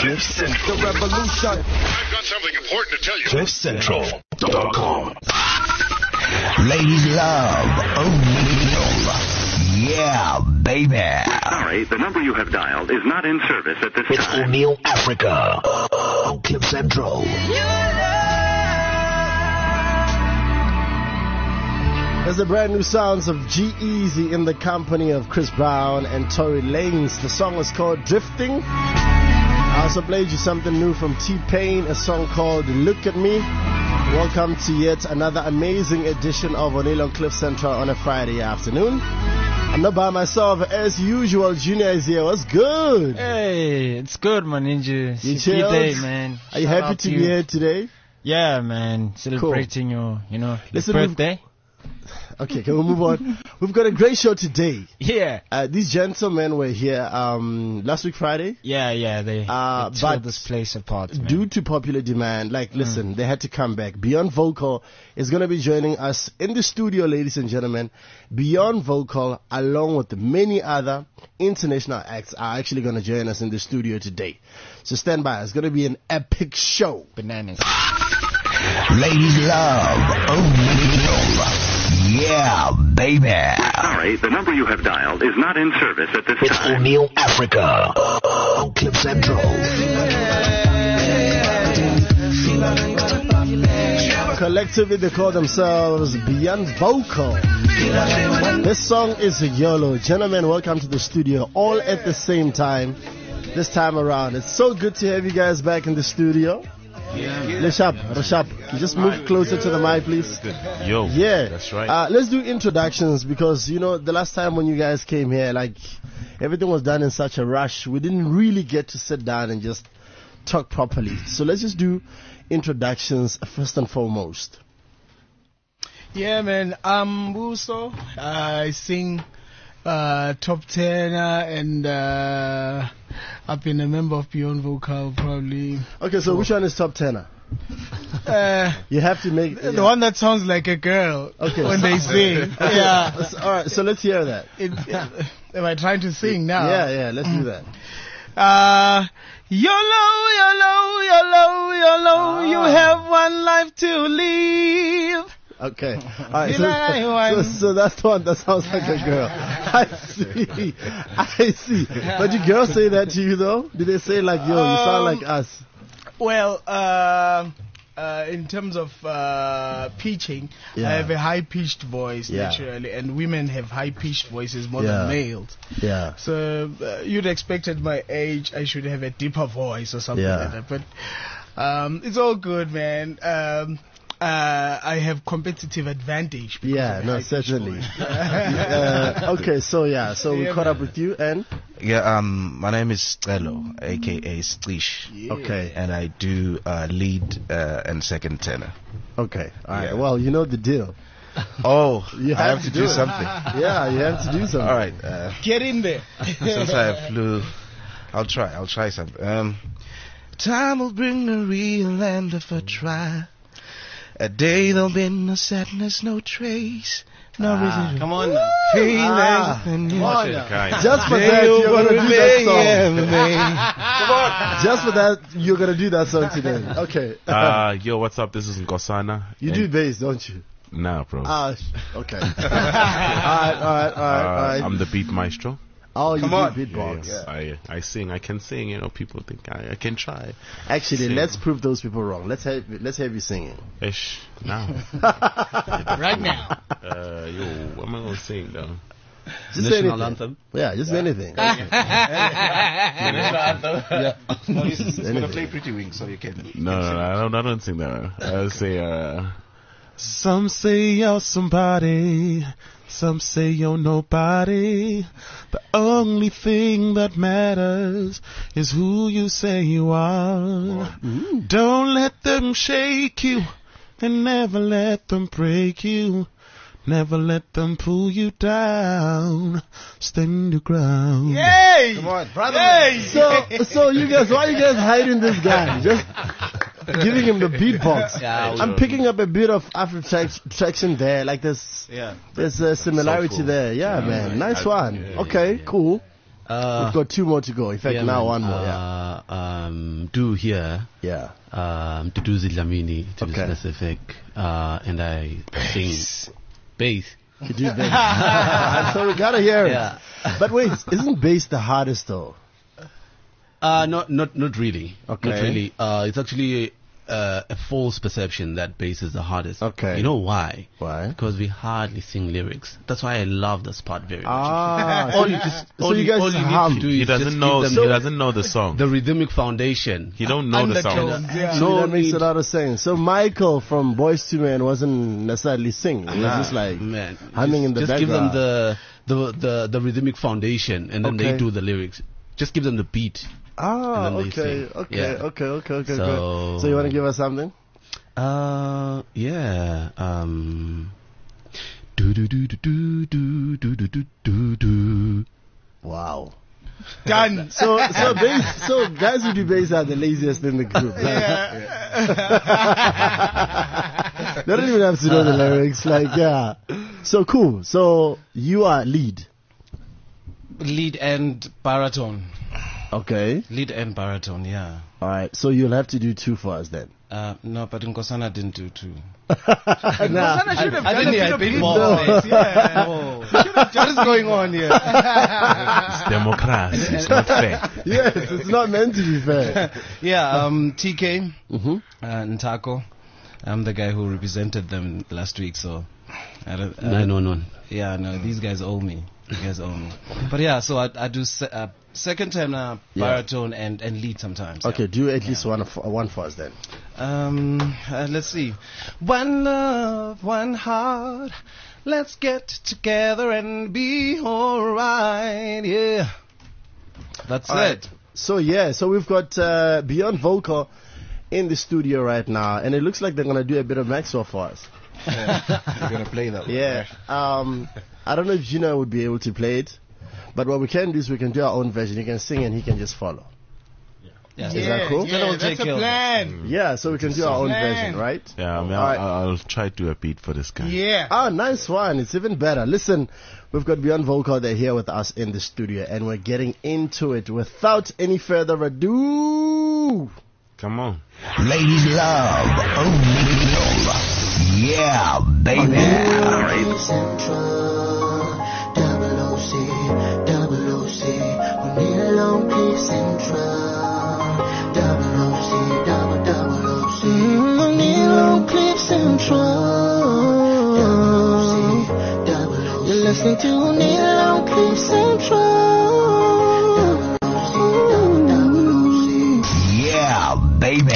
Cliff Central. The revolution. I've got something important to tell you. CliffCentral.com. Ladies love O'Neal. Yeah, baby. Sorry, the number you have dialed is not in service at this It's time. O'Neal Africa on Cliff Central. There's the brand new sounds of G-Eazy in the company of Chris Brown and Tory Lanez. The song is called Drifting. I also played you something new from T-Pain, a song called Look at Me. Welcome to yet another amazing edition of O'Neal on Cliff Central on a Friday afternoon. I'm not by myself as usual. Junior is here. What's good? Hey, it's good, man, Ninja. You It's a chilled? day, man. Are you Shout happy out to be here today? Yeah, man. Celebrating your, Listen, birthday. Okay, can we move on? We've got a great show today. Yeah. These gentlemen were here last week Friday. Yeah, they but tore this place apart, man. Due to popular demand, listen, they had to come back. Beyond Vocal is going to be joining us in the studio, ladies and gentlemen. Beyond Vocal, along with many other international acts, are actually going to join us in the studio today. So stand by. It's going to be an epic show. Bananas. Ladies love O'Neal. Yeah, baby. Sorry, the number you have dialed is not in service at this It's time. O'Neal Africa on Cliff Central. Collectively, they call themselves Beyond Vocal. This song is YOLO. Gentlemen, welcome to the studio, all at the same time. This time around, it's so good to have you guys back in the studio. Rashab, just move closer to the mic, please. Yo, Yeah, that's right. Let's do introductions because the last time when you guys came here, everything was done in such a rush. We didn't really get to sit down and just talk properly. So let's just do introductions first and foremost. Yeah, man. I'm Buso. I sing top tenor and I've been a member of Beyond Vocal probably. Okay, so which one is top tenor? You have to make The one that sounds like a girl when they sing. Yeah. All right, so let's hear that. Am I trying to sing now? Yeah, let's do that. YOLO, YOLO, YOLO, YOLO, you have one life to live. Okay. All right. So that's the one that sounds like a girl. I see. But do girls say that to you though? Do they say like, yo, you sound like us? Well, in terms of pitching, I have a high-pitched voice naturally, and women have high-pitched voices more than males. Yeah. So you'd expect at my age I should have a deeper voice or something like that. But it's all good, man. I have competitive advantage. Certainly. Okay, so we caught up with you and My name is Stelo, aka Strish. Okay. And I do lead and second tenor. Okay. All right. Well, you know the deal. Oh, You I have to do it. something. Yeah, you have to do something. All right. Get in there. Since I flew, I'll try something. Time will bring the real end if I try. A day there'll be no sadness, no trace, no reason. Come on now. Just for that, you're gonna do that song. Come on. Just for that, you're gonna do that song today. Okay. Yo, what's up? This is Nkosana. You do bass, don't you? Nah, bro. Okay. All right. I'm the beat maestro. Oh, you do on. beatbox. Yes, I sing. I can sing. People think I can try. Actually, Sing. let's prove those people wrong. Let's have you singing. Ish. Now. Right now. Yo, what am I gonna sing though? Just national anthem. Yeah, just anything. He's gonna play Pretty Wings, so you can. No, I don't sing that. I'll say, some say you're somebody, some say you're nobody. The only thing that matters is who you say you are. Don't let them shake you, and never let them break you. Never let them pull you down. Stand your ground. Yay! Come on, brother. Hey! So you guys, why are you guys hiding this guy? Just giving him the beatbox. I'm picking up a bit of Afro traction there. Like there's a similarity Soulful. there. Yeah, man. Nice one. Okay, cool. We've got two more to go. In fact, now one more. do here. Yeah. Duduzi Dlamini, to be Okay. specific. And I sing bass. You do bass. So we gotta hear it. Yeah. But wait, isn't bass the hardest though? Not really. Okay. Not really. It's actually a false perception that bass is the hardest. Okay. You know why? Why? Because we hardly sing lyrics. That's why I love this part very much. Ah, All you just, so all you you, guys all just you hum. need to do He is doesn't just know. give He them doesn't know the song. the rhythmic foundation. He don't know the song. Undertones, yeah. So that makes need- a lot of sense. So Michael from Boys to Men wasn't necessarily singing. He was just like Man, humming in the just give them background. the rhythmic foundation, and then Okay. they do the lyrics. Just give them the beat. Ah, and then they okay, sing. okay, Yeah. okay, good. So- So you want to give us something? Yeah. Do do do do do do do do do do do. Wow. Done. So bass, so guys who do bass are the laziest in the group. They don't even have to know the lyrics. Like, yeah. So cool. So you are lead. Lead and baritone. Okay. Lead and baritone, yeah. All right. So you'll have to do two for us then. No, but Nkosana didn't do two. Nah. Sana should have I done didn't hear a a bit bit of more. bass, yeah. What is going on here? It's democracy. It's not fair. Yes, it's not meant to be fair. Yeah, TK, Mm-hmm. Ntako. I'm the guy who represented them last week, so I don't. 911. Yeah, no, these guys owe me. You guys owe me. But yeah, so I do second time now, baritone and lead sometimes. Okay, do at least one for us then. Let's see. One love, one heart. Let's get together and be alright. Yeah. That's All right. it. So we've got Beyond Vocal in the studio right now, and it looks like they're gonna do a bit of Maxwell for us. We're gonna play that. Yeah. I don't know if Gina would be able to play it, but what we can do is we can do our own version. You can sing and he can just follow. Yeah. Is that cool? Yeah, that's a plan. Yeah, so we can do our own Plan. version, right? Yeah, I mean, All right. I'll try to do a beat for this guy. Yeah. Ah, nice one. It's even better. Listen, we've got Beyond Vocal. They're here with us in the studio, and we're getting into it without any further ado. Come on. Ladies love, original. Yeah, baby. You're listening to Neil on Cliff Central. Yeah, baby.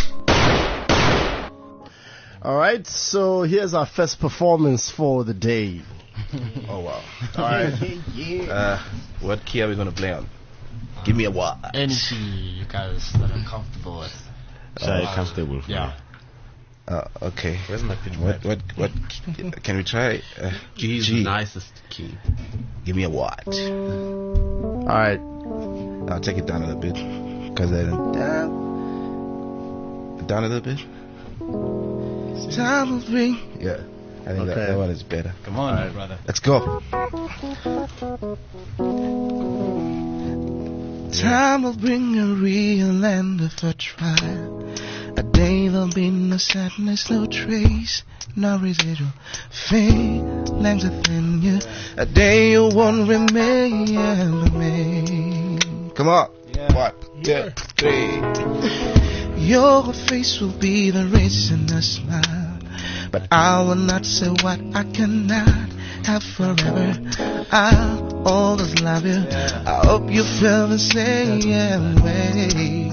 All right, so here's our first performance for the day. Oh wow. All right. What key are we gonna play on? Give me a what? Any key you guys that are comfortable with. Comfortable for Yeah. Okay. Where's my pitch? What? Can we try? G is the nicest key. Give me a what? All right. I'll take it down a little bit. Cause down a little bit. Time will bring. Yeah. I think that one is better. Come on, brother. Let's go. Time will bring a real end of a trial. A day there'll be no sadness, no trace, no residual feelings within you. A day you won't remain. Come on. Yeah. 1, 2, 3. Your face will be the reason I smile, but I will not say what I cannot have forever. I'll always love you. I hope you feel the same way.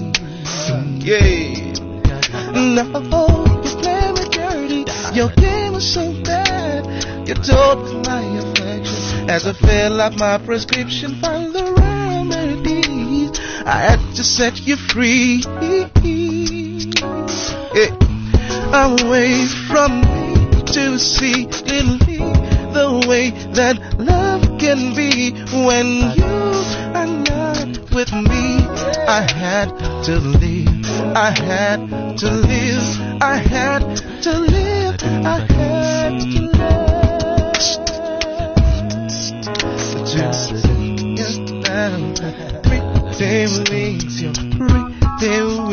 Yeah. No, you play me dirty. Your game is so bad. You told my affection as I fill up my prescription. Find the remedies. I had to set you free. Yeah. Away from me to see clearly the way that love can be when you are not with me. I had to leave. I had to live. I had to live. I had to live. Just pretty wings, your pretty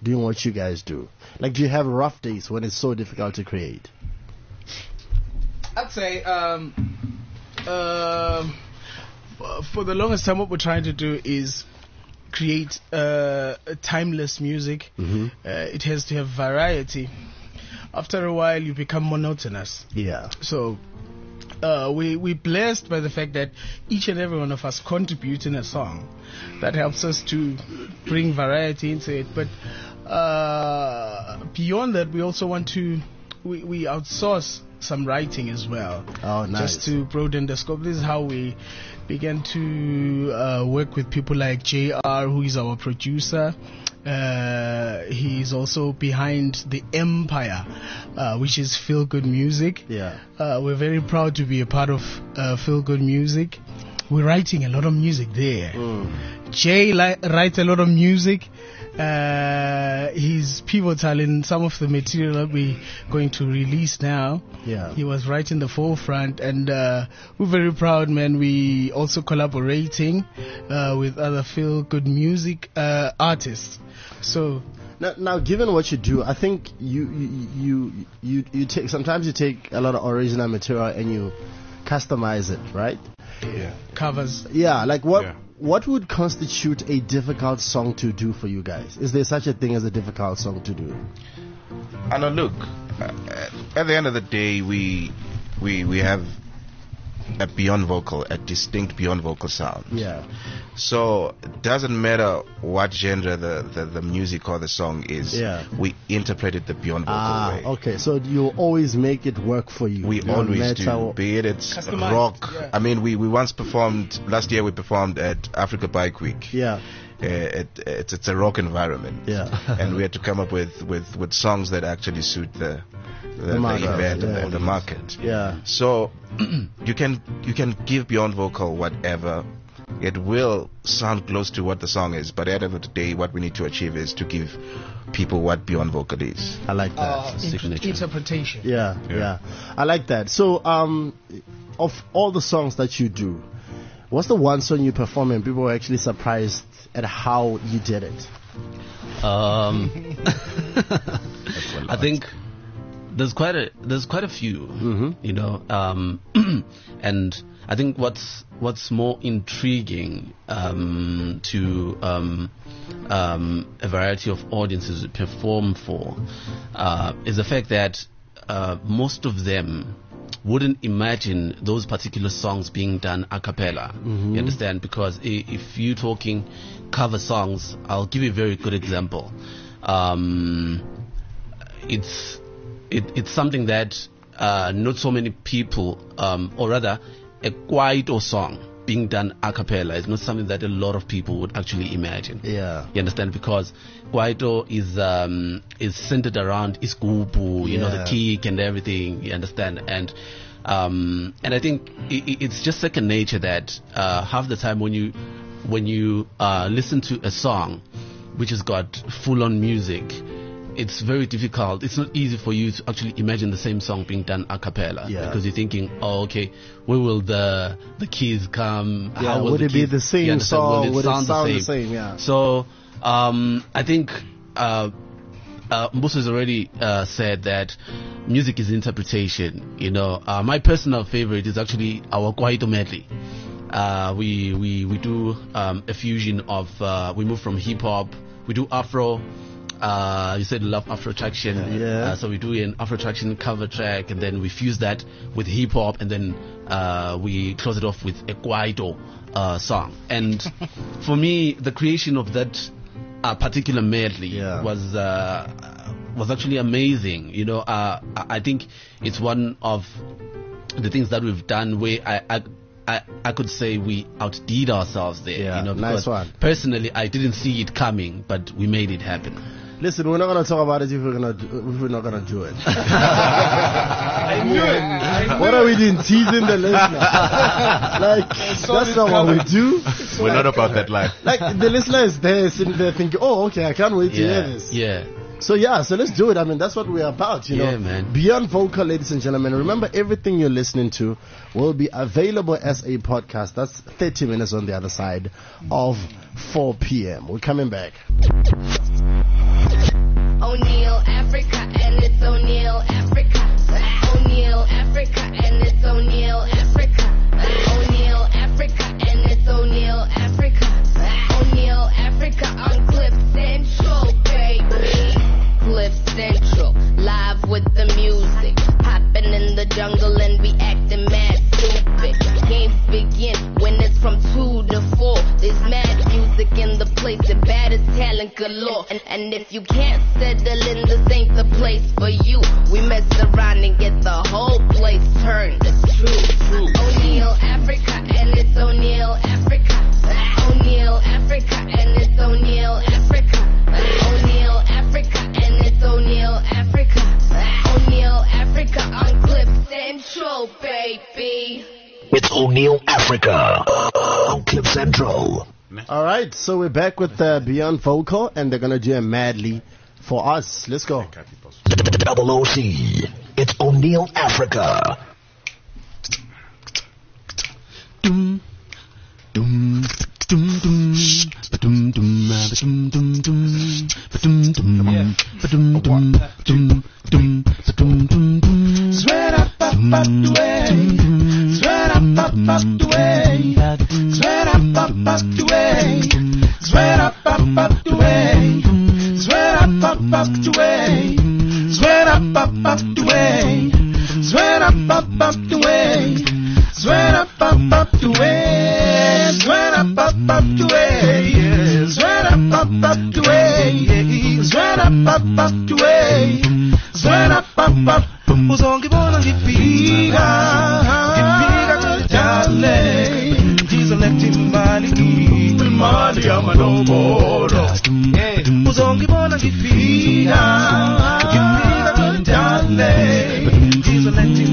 doing what you guys do? Like, do you have rough days when it's so difficult to create? I'd say for the longest time, what we're trying to do is create timeless music. It has to have variety. After a while, you become monotonous. Yeah. So we're blessed by the fact that each and every one of us contribute in a song. That helps us to bring variety into it. But beyond that, we also want to we outsource some writing as well. Oh, nice. Just to broaden the scope. This is how we began to work with people like JR, who is our producer. He's also behind the Empire, which is Feel Good Music. Yeah. We're very proud to be a part of Feel Good Music. We're writing a lot of music there. Jay writes a lot of music. He's pivotal in some of the material that we're going to release now. Yeah. He was right in the forefront, and we're very proud, man. We also collaborating with other Feel Good Music artists. So now, given what you do, I think you take sometimes you take a lot of original material and you customize it, right? Yeah. Covers. Yeah, like what would constitute a difficult song to do for you guys? Is there such a thing as a difficult song to do? And look, at the end of the day, we have a beyond vocal, a distinct beyond vocal sound. Yeah. So it doesn't matter what genre the music or the song is. Yeah. We interpret it the beyond vocal way. Okay. So you always make it work for you. We always do. Be it it's customized, rock. yeah. I mean, we once performed last year. We performed at Africa Bike Week. Yeah. It's a rock environment. Yeah. And we had to come up with songs that actually suit the market, event yeah. and the market. Yeah. So you can give beyond vocal whatever. It will sound close to what the song is, but at the end of the day, what we need to achieve is to give people what beyond vocal is. I like that. Interpretation. Yeah. I like that. So, of all the songs that you do, what's the one song you perform and people were actually surprised at how you did it? I think there's quite a few, you know, and I think what's more intriguing to a variety of audiences to perform for is the fact that most of them wouldn't imagine those particular songs being done a cappella. You understand? Because if you're talking cover songs, I'll give you a very good example. It's something that not so many people, or rather, a Kwaito song being done a cappella is not something that a lot of people would actually imagine. Yeah. You understand? Because Kwaito is centered around iskupu, you know, the kick and everything. You understand? And I think it's just second nature that half the time when you listen to a song which has got full-on music, it's very difficult. It's not easy for you to actually imagine the same song being done a cappella, because you're thinking, oh, okay, where will the keys come? Yeah, how will would the it be keys, the same song? Would it sound the the same? Yeah. So I think Mbuso has already said that music is interpretation. You know, my personal favorite is actually our Kwaito medley. We do a fusion of we move from hip hop, we do Afro. You said love Afro traction, so we do an Afro traction cover track, and then we fuse that with hip hop, and then we close it off with a Kwaito song. And for me, the creation of that particular medley was actually amazing. You know, I think it's one of the things that we've done where I could say we outdid ourselves there. Yeah, you know, because nice one. Personally, I didn't see it coming, but we made it happen. Listen, we're not going to talk about it if we're not going to do it. I knew it. What are we doing? Teasing the listener? Like, that's not what we do. We're not about that life. Like, the listener is there sitting there thinking, oh, okay, I can't wait to hear this. Yeah. So let's do it. I mean, that's what we're about, you know. Man. Beyond Vocal, ladies and gentlemen. Remember, everything you're listening to will be available as a podcast. That's 30 minutes on the other side of 4 p.m. We're coming back. O'Neal, Africa, and it's O'Neal, Africa. O'Neal, Africa, and it's O'Neal, Africa. O'Neal, Africa, and it's O'Neal, Africa. O'Neal, Africa on Cliff Central, baby. Cliff Central, live with the music. Hopping in the jungle and we acting mad stupid. Games begin when it's from 2 to 4. There's mad music in the place, the baddest talent galore. And if you can't settle in, this ain't the place for you. We mess around and get the whole place turned. It's true. O'Neal, Africa, and it's O'Neal, Africa. O'Neal, Africa, and it's O'Neal, Africa. O'Neal, Africa, and it's O'Neal, Africa. O'Neal, Africa on Cliff Central, baby. It's O'Neal Africa on Cliff Central. All right, so we're back with Beyond Vocal, and they're gonna jam madly for us. Let's go. Double OC. It's O'Neal Africa. Dum dum dum dum dum dum dum dum dum dum dum dum dum dum. Sweat up the way. Sweat up the way. Sweat up the way. Sweat up the way. Sweat up the way. Sweat up the way. Sweat up the way. Sweat up the way. Sweat up the way. Sweat up the way. Sweat up the way. Sweat up. Uzongibona ngifika kujale ngizoletha imali yamalobolo uzongibona ngifika kujale ngizoletha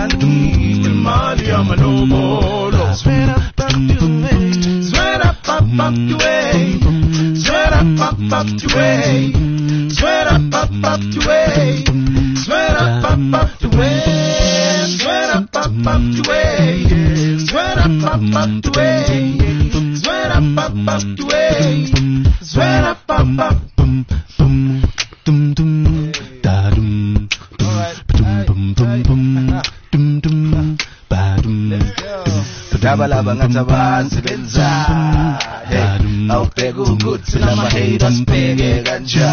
imali yamalobolo sweat up the way sweat up the way sweat up the way sweat up the way sweat up the way, sweat up the way, sweat up the way, sweat up the way, sweat up boom boom dum dum da dum dum dum dum dum dum ba dum. Dabalaba ngatabanzi benza awubheka ukuthi lama haters bheke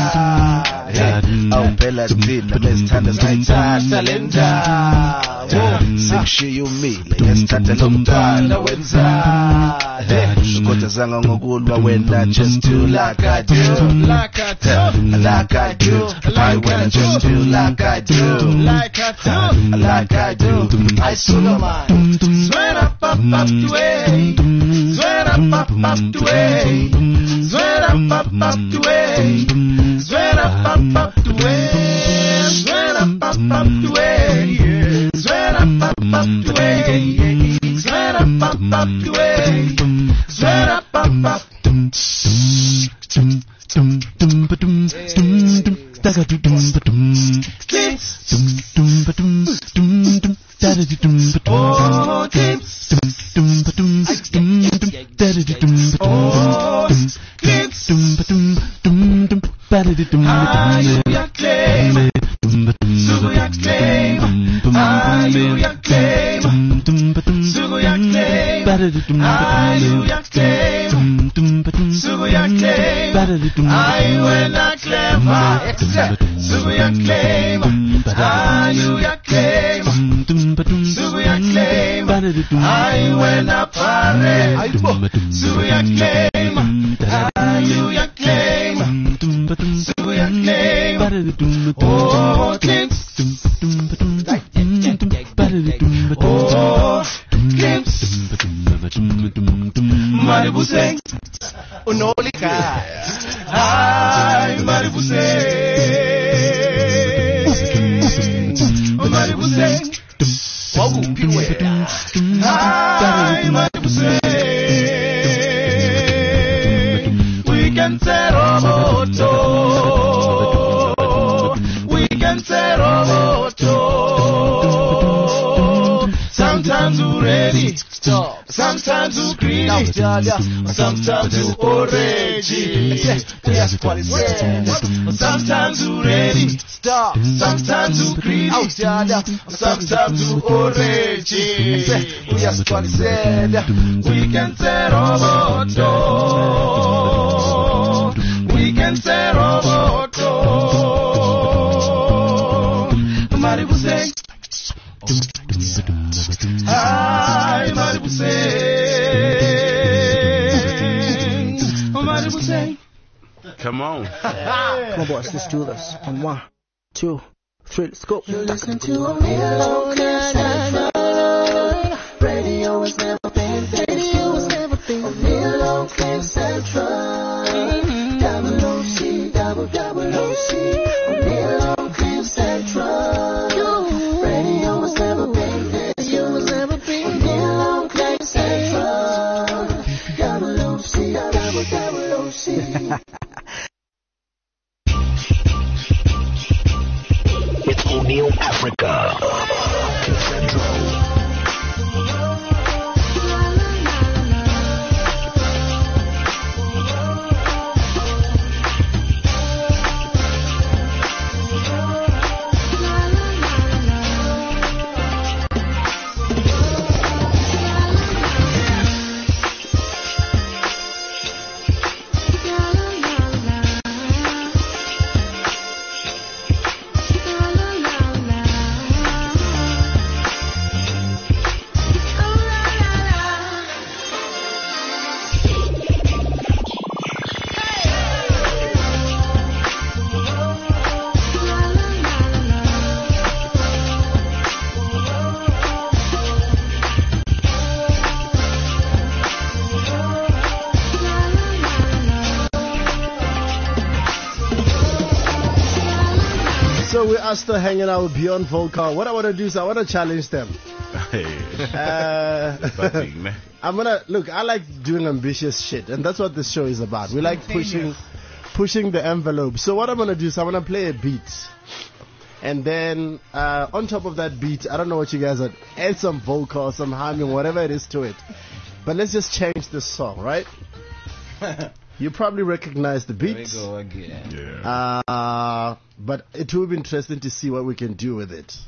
kanjani awuphela sithina besithanda sayithatha le ndawo sengishiya umile ngesithatha lo mntwana wenza kodwa zanga ngokulwa wena just do like I do like I do like I do I wanna just do like I do like I do like I do I Solomon sweat up the way sweat up the way sweat up the way sweat up the way sweat up the way sweat up the way sweat up the way sweat up dum dum dum dum dum dum daga dum dum dum dum dum dum da dum oh kids dum dum dum dum da dum oh kids dum dum dum ba dum hallelujah claim Suguya claim hallelujah claim Suguya claim hallelujah claim Suguya claim I will not claim Suguya claim hallelujah claim Suguya claim I will not parade Suguya claim hallelujah claim Suguya claim oh kids oh kids Maribu sing Unolika Ay Maribu sing Maribu sing Wagu piwe Ay Maribu sing We can settle moto We can settle moto Sometimes we ready. Stop. Sometimes you greedy. Sometimes you already. Sometimes you ready. Stop. Sometimes you greedy. Sometimes you already. We can say roboto. We can say roboto. Maribu say. Hi, Maribu say. Maribu say. Come on. Come on, boys, let's do this. On 1, 2, 3, let's go. You listen to a real Central. Radio has never been this. Radio has never been a real Oakland Central. Double OC, double OC. A real Oakland Central. Radio has never been this. Radio has never been a real Oakland Central. Double OC, double OC. It's O'Neill Africa. So we are still hanging out with Beyond Vocal. What I want to do is I want to challenge them. I'm gonna look. I like doing ambitious shit, and that's what this show is about. We like pushing the envelope. So what I'm gonna do is I'm gonna play a beat, and then on top of that beat, I don't know what you guys are. Add some vocal, some humming, whatever it is to it. But let's just change the song, right? You probably recognize the beat. There we go again. Yeah. But it will be interesting to see what we can do with it.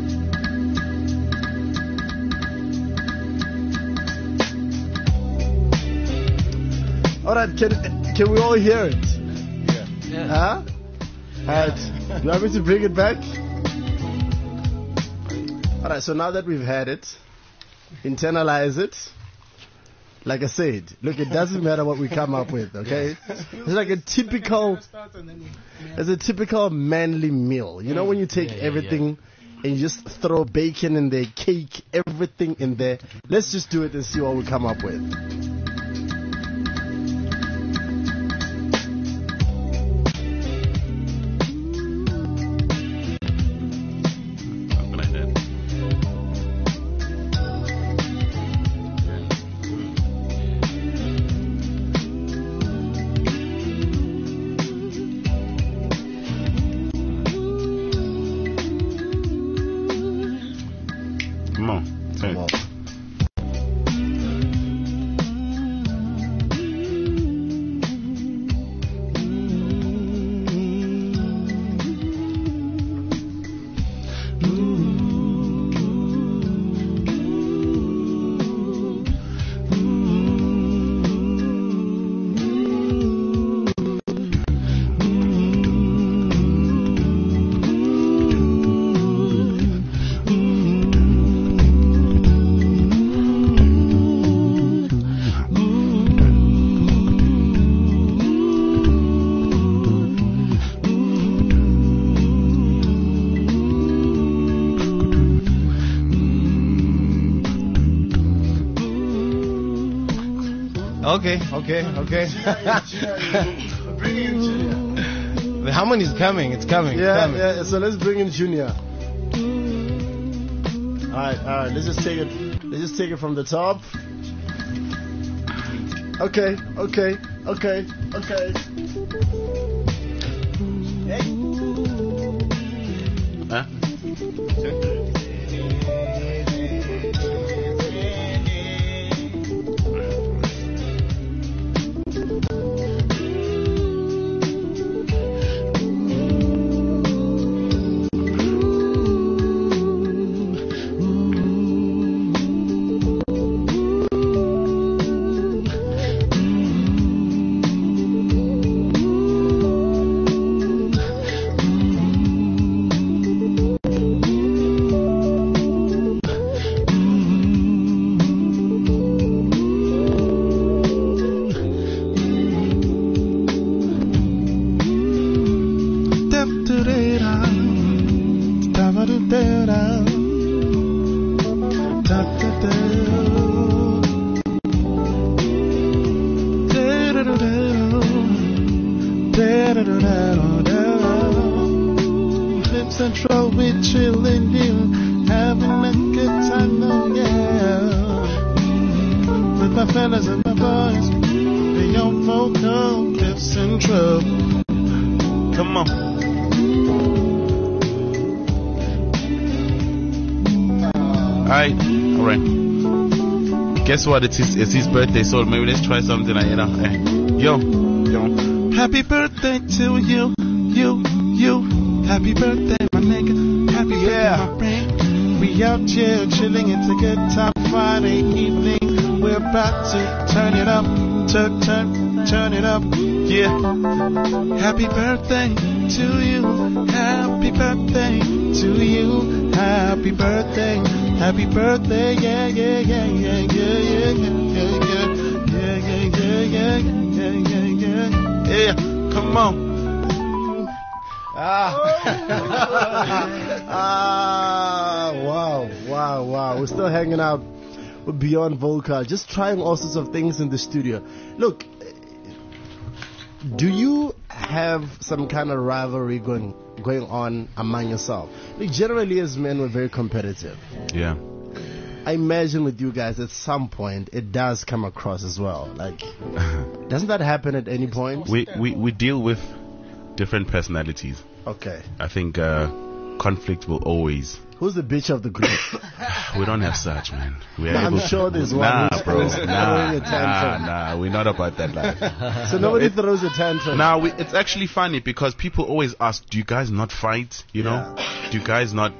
All right, can we all hear it? Yeah. Huh? All right. You want me to bring it back? All right. So now that we've had it, internalize it. Like I said, look, it doesn't matter what we come up with, okay? It's like a typical manly meal. You know when you take everything and you just throw bacon in there, cake, everything in there. Let's just do it and see what we come up with. Okay. The harmony is coming. It's coming. Yeah. So let's bring in Junior. All right. Let's just take it from the top. Okay. Huh? Clip Central, we chillin' here, having a good time, oh yeah. With my fellas and my boys, beyond vocal, Clip Central. Come on. Alright. Guess what? It's his birthday, so maybe let's try something like, you know. Yo. Happy birthday to you. Happy birthday, my nigga. Happy birthday, my friend. We out here chilling. It's a good time. Friday evening. We're about to turn it up. Turn it up. Yeah. Happy birthday to you. Happy birthday to you. Happy birthday. Happy birthday. Yeah. Come on. Wow. We're still hanging out with Beyond Vocal, just trying all sorts of things in the studio. Look, do you have some kind of rivalry going on among yourself? Like, generally, as men, we're very competitive. Yeah. I imagine with you guys, at some point, it does come across as well. Like, doesn't that happen at any point? We deal with different personalities. Okay. I think conflict will always. Who's the bitch of the group? We don't have such, man. I'm sure there's one who's throwing a tantrum. Nah, we're not about that life. So nobody throws a tantrum. Now, it's actually funny because people always ask, do you guys not fight? You know? Do you guys not,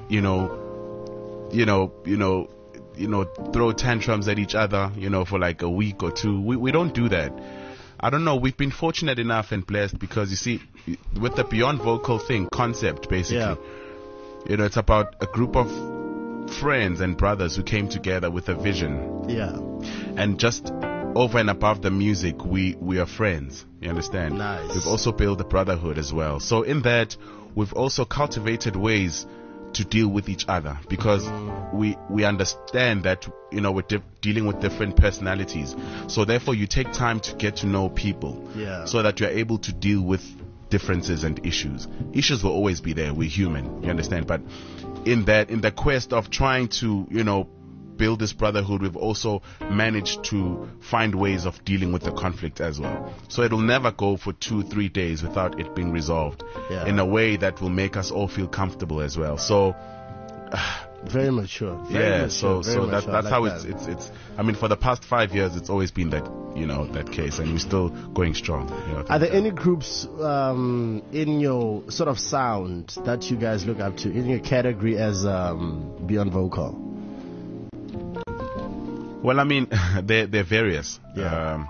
throw tantrums at each other, for like a week or two? We don't do that. I don't know. We've been fortunate enough and blessed because, you see, with the Beyond Vocal concept, basically, it's about a group of friends and brothers who came together with a vision. Yeah. And just over and above the music, we are friends. You understand? Nice. We've also built a brotherhood as well. So in that, we've also cultivated ways to deal with each other because we understand that we're dealing with different personalities, so therefore you take time to get to know people, so that you're able to deal with differences and issues will always be there. We're human, you understand, but in the quest of trying to build this brotherhood, we've also managed to find ways of dealing with the conflict as well. So it'll never go for 2-3 days without it being resolved in a way that will make us all feel comfortable as well. So very mature. So that's how it's. I mean, for the past 5 years, it's always been that case, and we're still going strong. Are there any groups in your sort of sound that you guys look up to in your category as Beyond Vocal? Well, I mean, they're various. Yeah.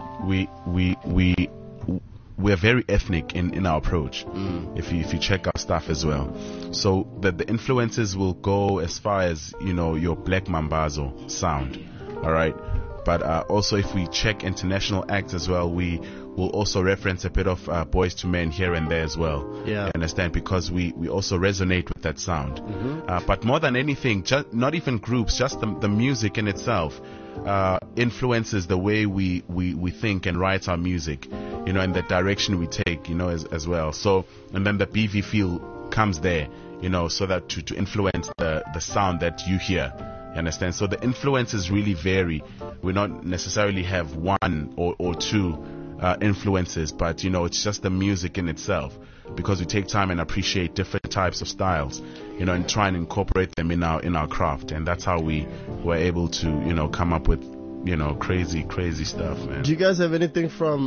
We're very ethnic in our approach. If you check our stuff as well, so the influences will go as far as your Black Mambazo sound, all right. But also, if we check international acts as well, we will also reference a bit of Boys to Men here and there as well. Yeah, you understand, because we also resonate with that sound. But more than anything, not even groups, just the music in itself influences the way we think and write our music, and the direction we take, as well. So, and then the BV feel comes there, so that to influence the sound that you hear. You understand? So the influences really vary. We not necessarily have one or two influences, but it's just the music in itself, because we take time and appreciate different types of styles, and try and incorporate them in our craft, and that's how we were able to come up with crazy stuff, man. Do you guys have anything from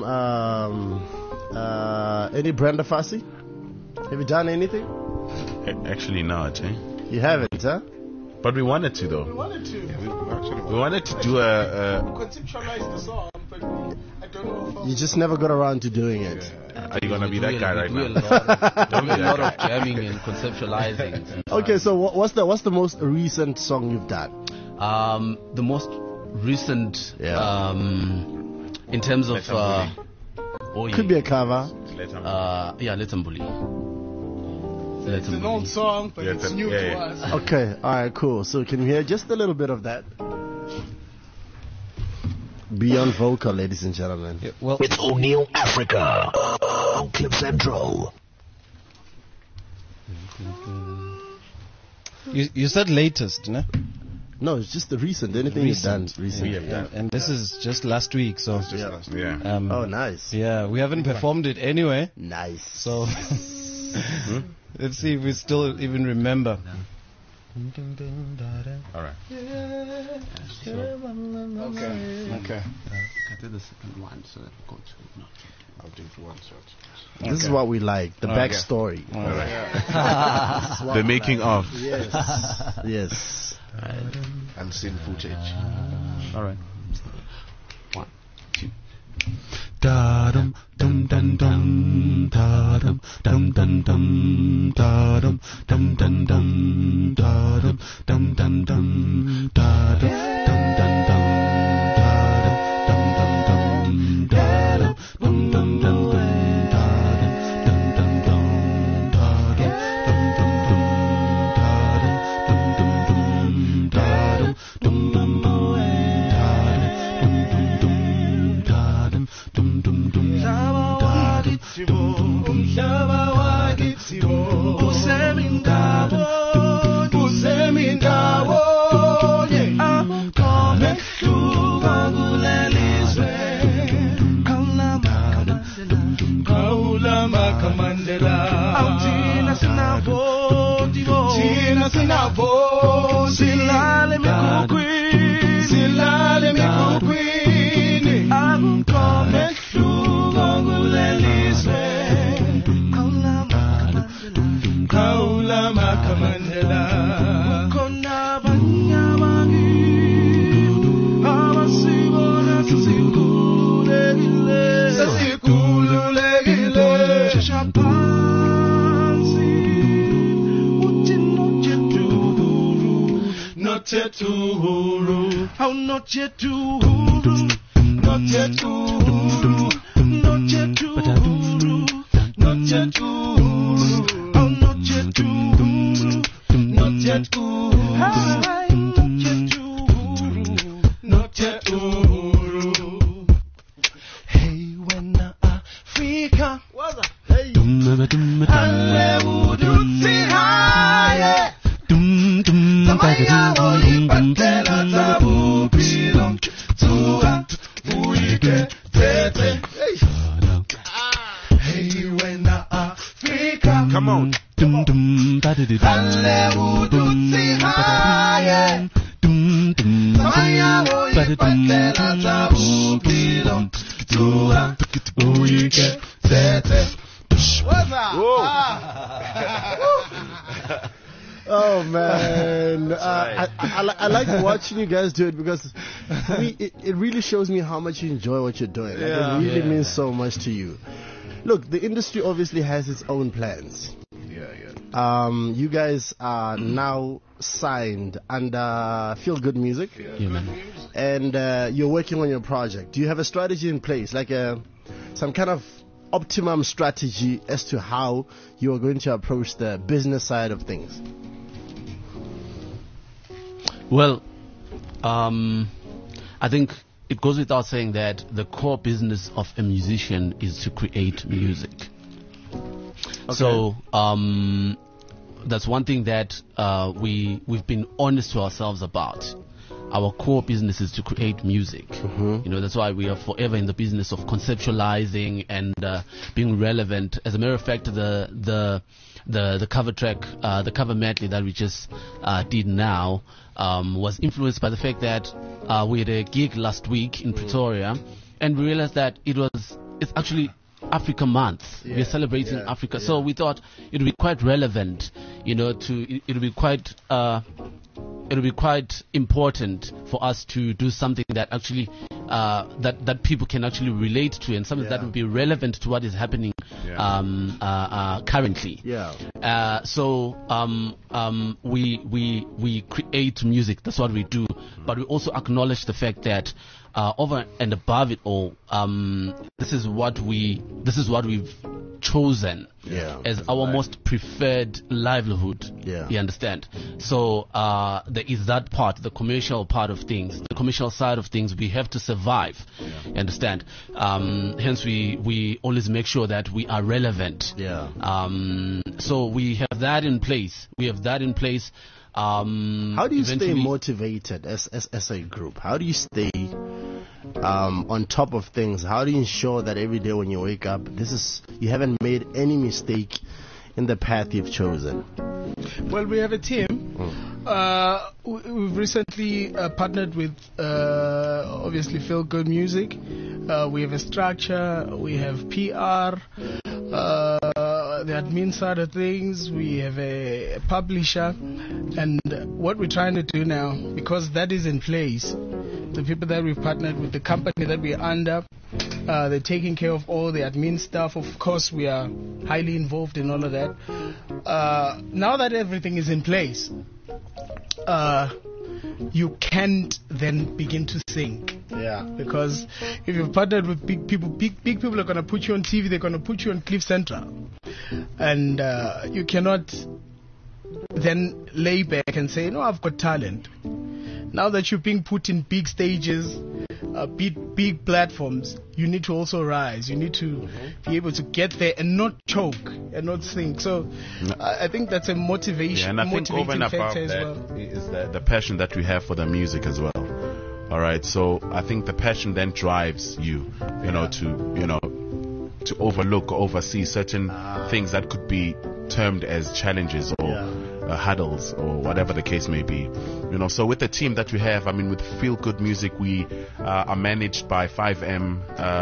any Brenda Fassie? Have you done anything? Actually not, eh? You haven't, huh? But we wanted to, though. We wanted to. We wanted to do a conceptualize the song, but I don't know. You just never got around to doing it. Are you gonna be that guy right now? Don't be a lot of jamming and conceptualizing. Okay, so what's the most recent song you've done? The most recent, in terms of, could be a cover. Letambuli. It's an old song, but it's new to us. Okay, alright, cool. So can we hear just a little bit of that? Beyond vocal, ladies and gentlemen. Yeah, well, it's O'Neill Africa on Clip Central. You said latest, no? No, it's just the recent. Anything you've done recently. And this is just last week, so. Oh, nice. Yeah, we haven't performed it anyway. Nice. So, let's see if we still even remember. All right. Okay. I did the second one, so go to not. I'll do it one shot. This is what we like, the backstory. The making of. Yes. Yes. Unseen footage. All right. 1, 2. Da dum dum dum dum da dum dum dum dum da dum dum dum dum da dum dum dum dum da dum dum dum dum da dum dum dum dum silale mikukwini angkome hlubangulelizwe kaula makamandela kona banyabangi abasibona sesikululekile shapansi not yet too huru, how not yet too huru, not yet too huru, not yet too huru, not yet too huru, how not yet too huru, not yet too huru, not yet too huru. Hey, when Africa, hey, alle udutsi high. Come on. Oh man, I like watching you guys do it because for me it really shows me how much you enjoy what you're doing. Like, it really means so much to you. Look, the industry obviously has its own plans. You guys are now signed under Feel Good Music, and you're working on your project. Do you have a strategy in place, like some kind of optimum strategy as to how you are going to approach the business side of things? Well, I think it goes without saying that the core business of a musician is to create music. Okay. So that's one thing that we've been honest to ourselves about. Our core business is to create music. You know, that's why we are forever in the business of conceptualizing and being relevant. As a matter of fact, the cover track, the cover medley that we just did now, was influenced by the fact that we had a gig last week in Pretoria, and we realized that it's actually Africa Month. We're celebrating Africa, so we thought it would be quite relevant, you know, it would be quite important for us to do something that actually that people can actually relate to, and something that would be relevant to what is happening currently. So we create music. That's what we do. But we also acknowledge the fact that over and above it all, this is what we've chosen as our most preferred livelihood. You understand? So there is that part, the commercial part of things, the commercial side of things. We have to survive. You understand? Hence we always make sure that we are relevant. So we have that in place. How do you stay motivated as a group? How do you stay on top of things? How do you ensure that every day when you wake up, you haven't made any mistake in the path you've chosen? Well, we have a team. We've recently partnered with obviously Feel Good Music. We have a structure. We have PR. The admin side of things, we have a publisher, and what we're trying to do now, because that is in place, the people that we've partnered with, the company that we're under, they're taking care of all the admin stuff. Of course, we are highly involved in all of that. Now that everything is in place, you can't then begin to think. Because if you've partnered with big people are going to put you on TV, they're going to put you on Cliff Central. And you cannot then lay back and say, no, I've got talent. Now that you're being put in big stages, big platforms, you need to also rise. You need to be able to get there and not choke and not sink. So I think that's a motivation. And I think over and above that is the passion that we have for the music as well. All right, so I think the passion then drives you, to overlook or oversee certain things that could be termed as challenges or hurdles or whatever the case may be. So with the team that we have, with Feel Good Music, we are managed by 5M.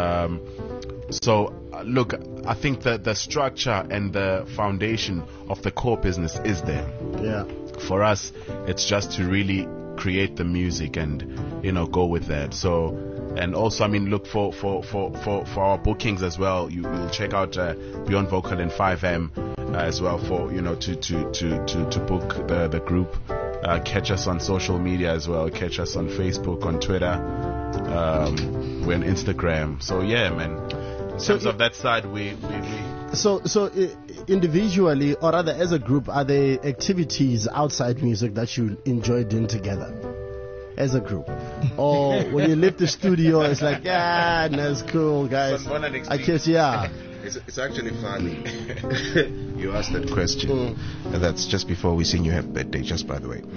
Look, I think that the structure and the foundation of the core business is there. For us, it's just to really create the music and go with that. So, and also look for our bookings as well. You will check out Beyond Vocal and 5M as well for to book the group. Catch us on social media as well. Catch us on Facebook, on Twitter. We're on Instagram. So yeah, man. In terms of that side, we So individually, or rather as a group, are there activities outside music that you enjoy doing together as a group? Or when you leave the studio, it's like, that's cool, guys. I guess, It's actually funny. You asked that question. And that's just before we sing you happy birthday, just by the way.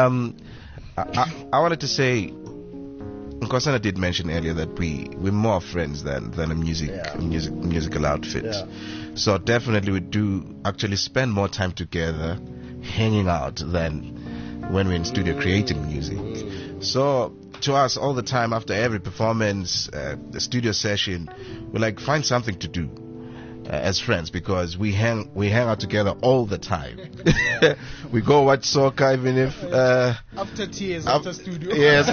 I wanted to say, Nkosana did mention earlier that we're more friends than a musical outfit. So definitely we do actually spend more time together hanging out than when we're in studio creating music. So to us, all the time after every performance, the studio session, we find something to do as friends, because we hang out together all the time. We go watch soccer even if after tears, after studio. Yes.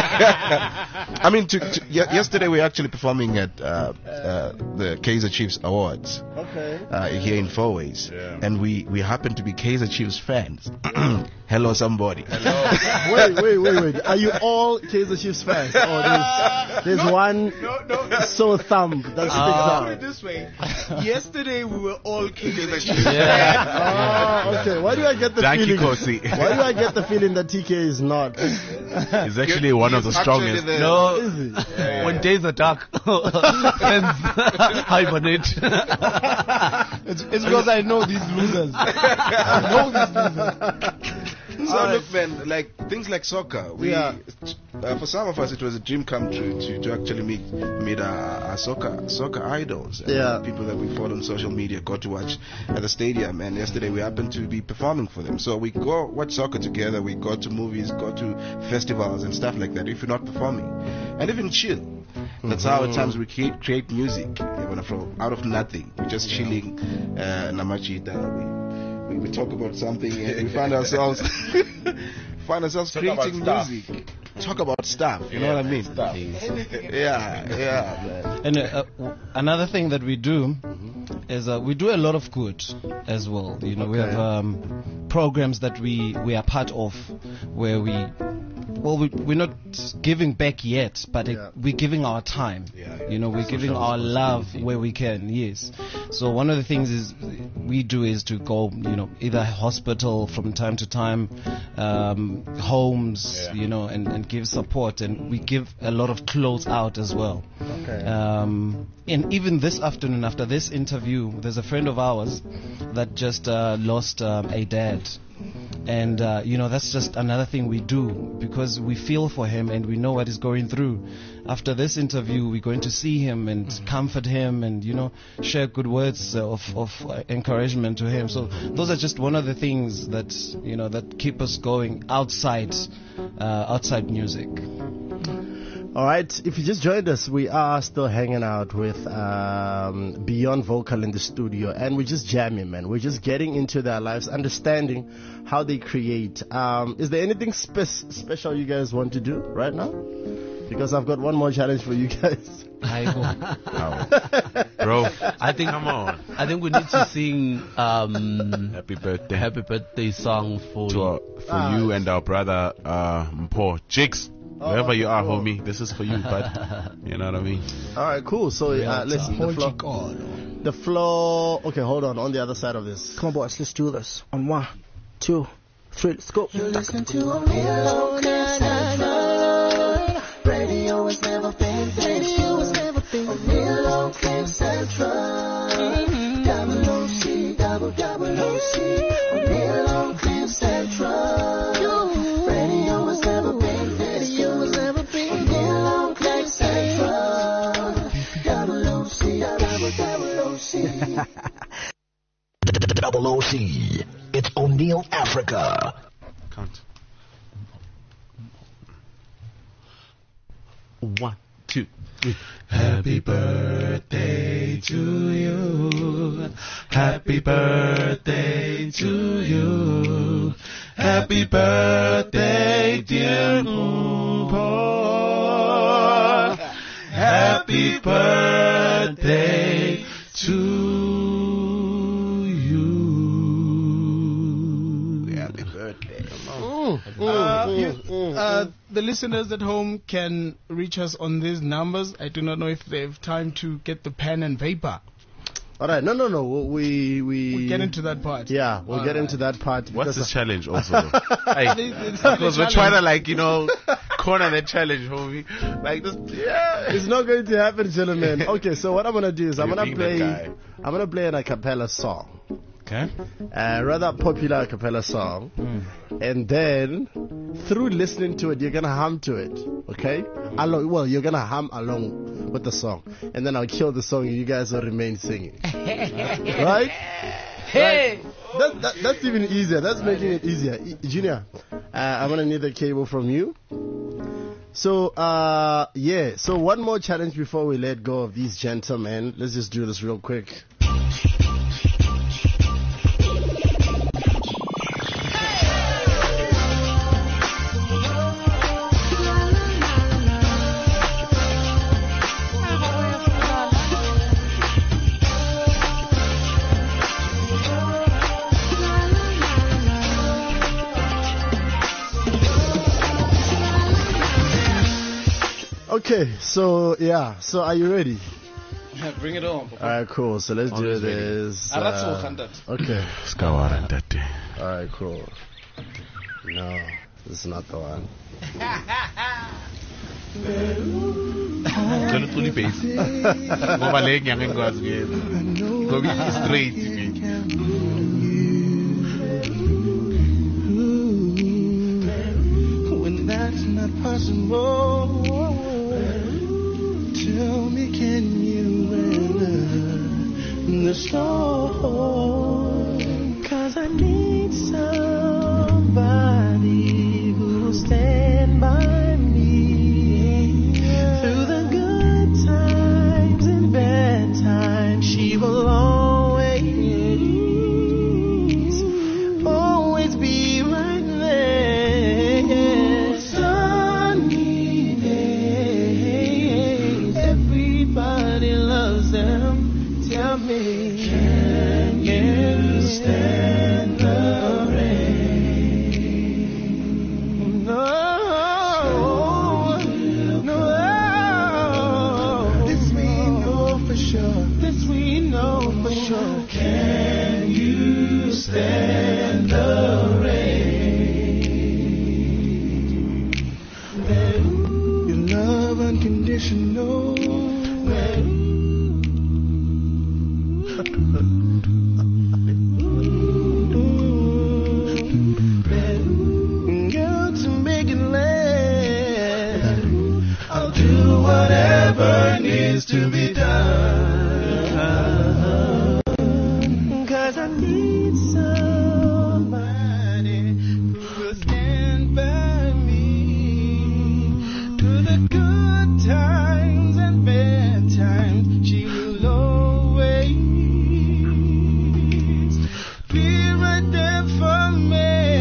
Yesterday we were actually performing at the Kaizer Chiefs Awards here in Fourways, and we happen to be Kaizer Chiefs fans. Hello, somebody. Wait. Are you all Kaizer Chiefs fans? Or there's one sore thumb that sticks out? Put it this way. Yesterday we were all Kaizer Chiefs. Okay. Why do I get the feeling? Why do I get the feeling that TK is not? He's actually one of the strongest. No, is he? When days are dark, friends hibernate. It's because I know these losers. So look, man, things like soccer, for some of us it was a dream come true to actually meet our soccer idols. People that we follow on social media, got to watch at the stadium, and yesterday we happened to be performing for them. So we go watch soccer together, we go to movies, go to festivals and stuff like that if you're not performing, and even chill. That's how at times we create music, even from out of nothing. We're just chilling, namachita. We talk about something and we find ourselves creating music. Talk about stuff, you know what I mean? Stuff. Man. And another thing that we do is we do a lot of good as well. We have programs that we are part of where we well, we're not giving back yet, but we're giving our time. You know, we're giving our love where we can. Yes. So one of the things we do is to go, you know, either hospital from time to time, homes, you know, and give support, and we give a lot of clothes out as well. Okay. And even this afternoon, after this interview, there's a friend of ours that just lost a dad. And, you know, that's just another thing we do because we feel for him and we know what he's going through. After this interview, we're going to see him and comfort him and, you know, share good words of encouragement to him. So those are just one of the things that, you know, that keep us going outside music. All right, if you just joined us, we are still hanging out with Beyond Vocal in the studio, and we're just jamming, man. We're just getting into their lives, understanding how they create. Is there anything special you guys want to do right now? Because I've got one more challenge for you guys. Bro, I think come on. I think we need to sing Happy Birthday song for you and our brother Mpho Jigs. Wherever you are, homie, this is for you, bud. You know what I mean? All right, cool. So, listen, the floor. Okay, hold on the other side of this. Come on, boys, let's do this. On 1, 2, 3, let's go. You listen to a real Central. Radio has never been finished. A real Cliff Central. Double OC, double OC. A real Cliff Central. Radio has never been finished. Double OC. It's O'Neill Africa. Count. 1, 2, 3. Happy birthday to you. Happy birthday to you. Happy birthday, dear Mpho. Happy birthday to you. Happy birthday. The listeners at home can reach us on these numbers. I do not know if they have time to get the pen and paper. All right, no. We get into that part. Yeah, we'll get into that part. What's the challenge also? Because we're trying to, like, you know, corner the challenge, homie. Like this, It's not going to happen, gentlemen. Okay, so what I'm gonna do is I'm gonna play an a cappella song. Okay. A rather popular a cappella song, and then through listening to it, you're gonna hum to it. Okay? You're gonna hum along with the song, and then I'll kill the song, and you guys will remain singing. Right? Hey. That's even easier. That's making it easier. Junior, I'm gonna need the cable from you. So, So one more challenge before we let go of these gentlemen. Let's just do this real quick. Okay, so are you ready? Bring it on. Alright, cool. So let's do this. Okay. Alright, cool. No, this is not the one. When that's not possible, tell me, can you weather the storm? 'Cause I need somebody who'll stand by me through the good times and bad times. She will always be right there. Sunny days, everybody loves them. Tell me, can you you should know. Girl, to make it last, I'll do whatever needs to be done. 'cause I need somebody who will stand by me through the good times and bad times. She will always be right there for me.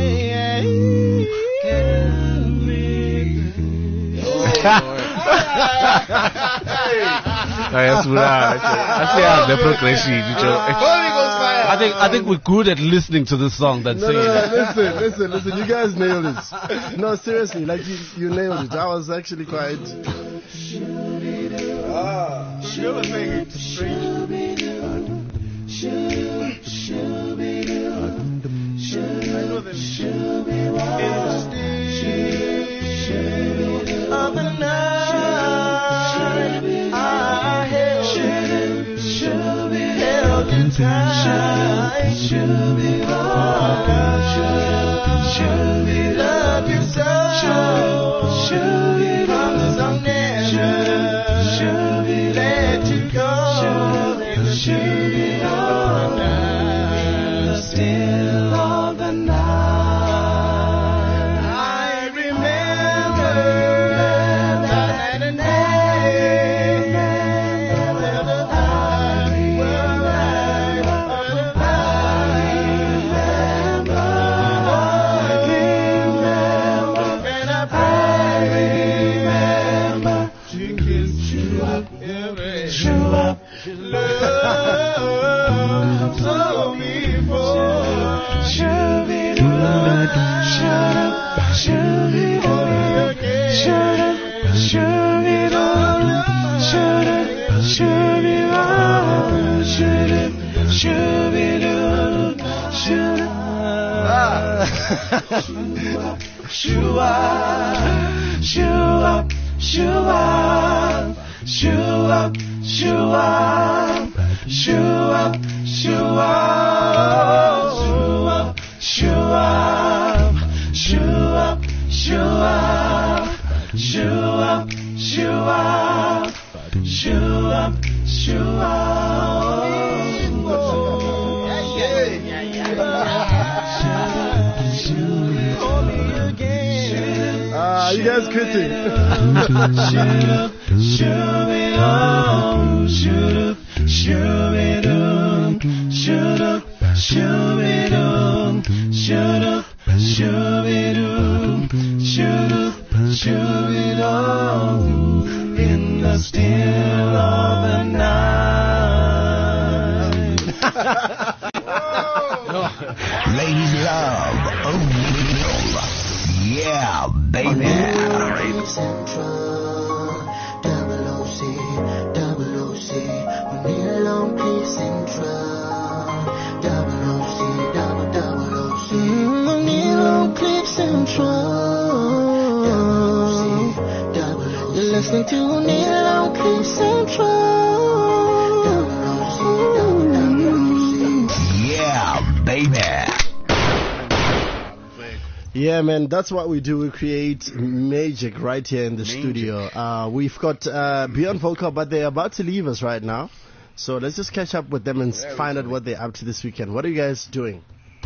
The progression. I think we're good at listening to this song. That's No, listen. You guys nailed it. No, seriously, like you nailed it. I was actually quite. She was saying it straight. I know that. Of the night, I held you tight. Love you so. Promise I'll never let you go. Still of the night, I remember that you guys quitting. In the still of the night. Ladies love O'Neal. Yeah, baby. Central, double OC, O'Neal on Play Central, double OC, double OC, O'Neal on Play Central, double OC, you're listening to O'Neal on Play Central, double OC. Yeah, baby. Yeah, man, that's what we do. We create magic right here in the studio. We've got Beyond Vocal, but they're about to leave us right now. So let's just catch up with them and find out what they're up to this weekend. What are you guys doing?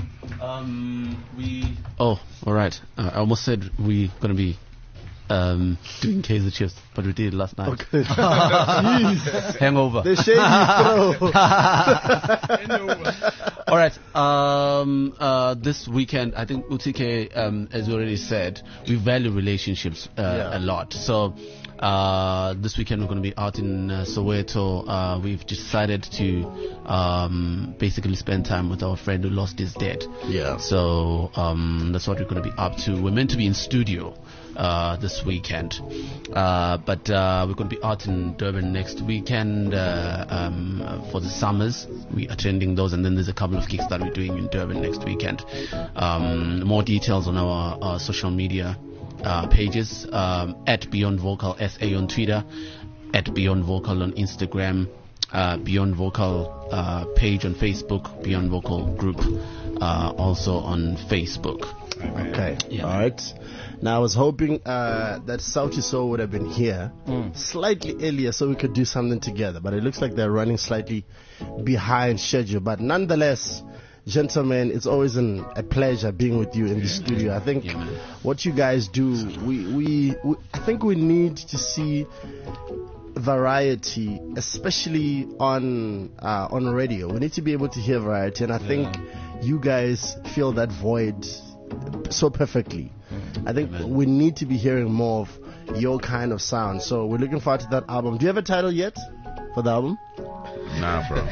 Oh, all right. I almost said we're going to be doing Kaiser Chiefs, but we did it last night. Okay. Hangover. The shade you throw. All right. This weekend, I think UTK, as you already said, we value relationships a lot. So this weekend we're going to be out in Soweto. We've decided to basically spend time with our friend who lost his dad. Yeah. So that's what we're going to be up to. We're meant to be in studio this weekend, but we're going to be out in Durban next weekend for the summers. We're attending those, and then there's a couple of gigs that we're doing in Durban next weekend. More details on our social media pages, at Beyond Vocal SA on Twitter, at Beyond Vocal on Instagram, Beyond Vocal page on Facebook, Beyond Vocal group also on Facebook. Okay. Yeah. All right. Now I was hoping that Sauti Soul would have been here slightly earlier so we could do something together, but it looks like they're running slightly behind schedule. But nonetheless, gentlemen, it's always a pleasure being with you in the studio. I think what you guys do, I think we need to see variety, especially on radio. We need to be able to hear variety, and I think you guys fill that void so perfectly. I think we need to be hearing more of your kind of sound. So we're looking forward to that album. Do you have a title yet for the album? Nah, bro.